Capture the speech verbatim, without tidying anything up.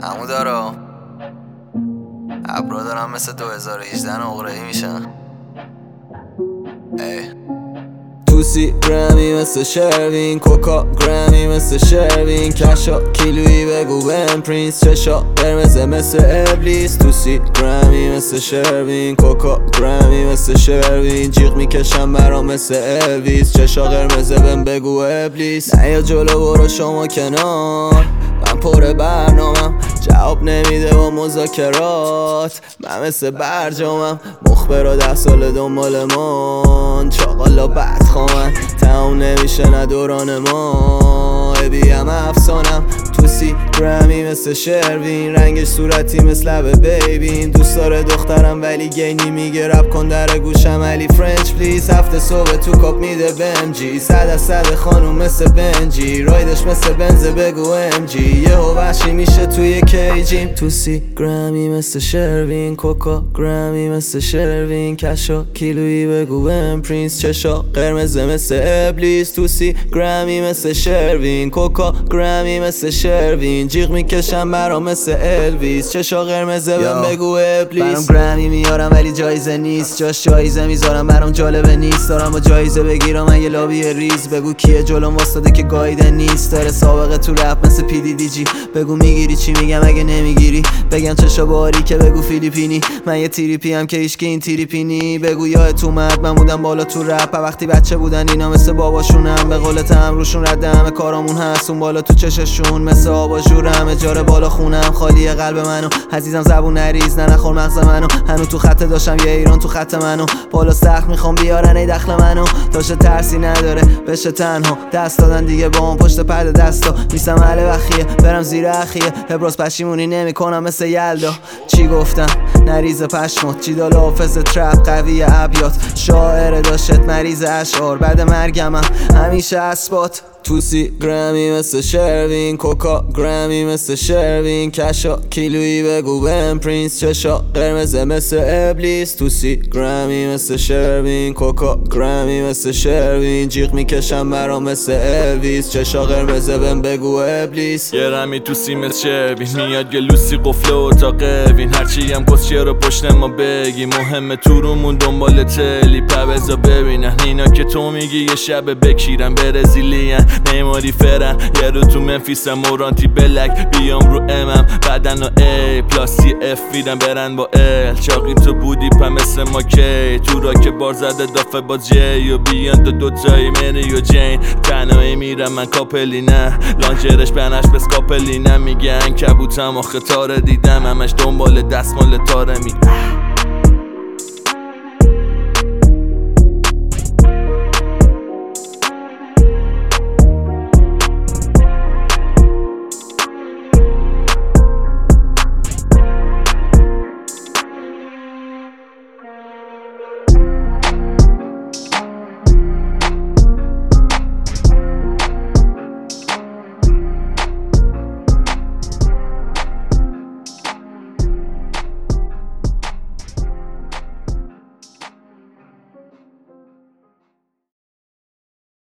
عمو دارا ابرا دارم مثل دو هزار و هجده نقره‌ای میشن. ای توسی گرمی مثل شروین، کوکا گرمی مثل شروین، کشا کیلویی بگو بهم پرینس، چشا قرمز مثل ابلیس. توسی گرمی مثل شروین، کوکا گرمی مثل شروین، جیغ میکشم برام مثل الویس، چشا قرمز بهم بگو ابلیس. نه یا جلو برو شما کنار، من پر برنامم جواب نمیده با مذاکرات، من مثل برجامم مخبرا ده سال دنبال من، چاقالا بدخوامن تموم نمیشه نه دوران ما، ابیم افسانم. توسی گرمی مثل شروین، رنگش صورتی مثل لب بیبین، دوست داره دخترم ولی گینی میگه رپ کن در گوشم علی فرنچ پلیز، هفته صبح تو کاپ میده بهم جی، صد از صد خانوم مثل بنجی، رایدش مثل بنز بگو ام جی، یه هو وحشی میشه توی کیجیم. توسی گرمی مثل شروین، کوکا گرمی مثل شروین، کشا کیلویی بگو بهم پرینس، چشا قرمز مثل ابلیس. توسی گرمی مثل شروین، کوکا گرمی مثل شروین، جیغ میکشم برام مثل الویس، چشا قرمزه بهم بگو ابلیس. برام گرمی میارم ولی جایزه نیست، جاش جایزه میذارم برام جالبه نیست، دارم با جایزه بگیرم من یه لابی ریز، بگو کیه جلوم واسطه که گایده نیست، داره سابقه تو رپ مثل پی دی دی جی، بگو میگیری چی میگم اگه نمیگیری، بگم چشا باری که بگو فیلیپینی، من یه تریپی هم که هیچکی این تریپینی، بگو یادت اومد من بودم بالا تو رپ وقتی بچه بودن اینا مثل باباشونم، به قول تم روشون رد همه کارامون هست، اون بالا تو چششون مثل آباژورم، اجاره بالا خونم خالیه قلب منو، عزیزم زبون نریز نه نخور مغز منو، هنو تو خط داشتم یه ایران تو خط منو، بالا سخت میخوام بیارن ای دخل منو، داشته ترسی نداره بشه تنها، دست دادن دیگه با اون پشت پرده دستا، نیستم اهل بخیه برم زیر اخیه، ابراز پشیمونی نمیکنم مثل یلدا، چی گفتم نریز پشمات، چی دال حافظ ترپ قوی ابیات، شاعر داشت مریض اشعار، بعد مرگمم همیشه اثبات. توسی گرمی مثل شروین، کوکا گرمی مثل شروین، کشا کیلویی بگو بهم پرینس، چشا قرمز مثل ابلیس. توسی گرمی مثل شروین، کوکا گرمی مثل شروین، جیغ میکشم برام مثل الویس، چشا قرمز بهم بگو ابلیس. یه رمی توسی مثل شروین، میاد گلوسی قفل اتاق قوین، هرچی هم کس چیه رو پشت ما بگی، مهمه تو رومون دنبال تلی پبزا ببینن، اینا که تو میگی یه شب بکیرن برزیلین، نیماری فرن یه رو تو منفیسم مورانتی بلک، بیام رو امم بدن و ای پلاسی اف ویدن برن با ال، چاقی تو بودی پا مثل ما کی، تو را که بار زده دافه با جی و بیان دو دوتایی منی و جین، تنهایی میرم من کاپلی نه، لانجرش بنش بس کاپلی نه، میگن کبوتم آخه تاره دیدم همش دنبال دستمال تاره می